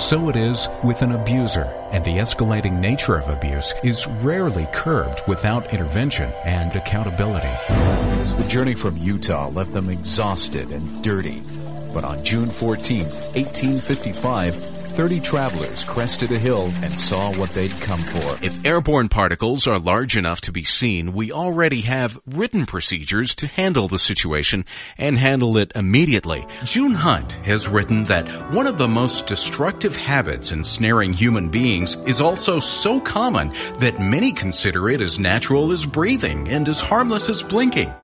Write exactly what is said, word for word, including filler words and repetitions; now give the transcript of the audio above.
so it is with an abuser, and the escalating nature of abuse is rarely curbed without intervention and accountability. The journey from Utah left them exhausted and dirty. But on June fourteenth, eighteen fifty-five, thirty travelers crested a hill and saw what they'd come for. If airborne particles are large enough to be seen, we already have written procedures to handle the situation and handle it immediately. June Hunt has written that one of the most destructive habits ensnaring human beings is also so common that many consider it as natural as breathing and as harmless as blinking.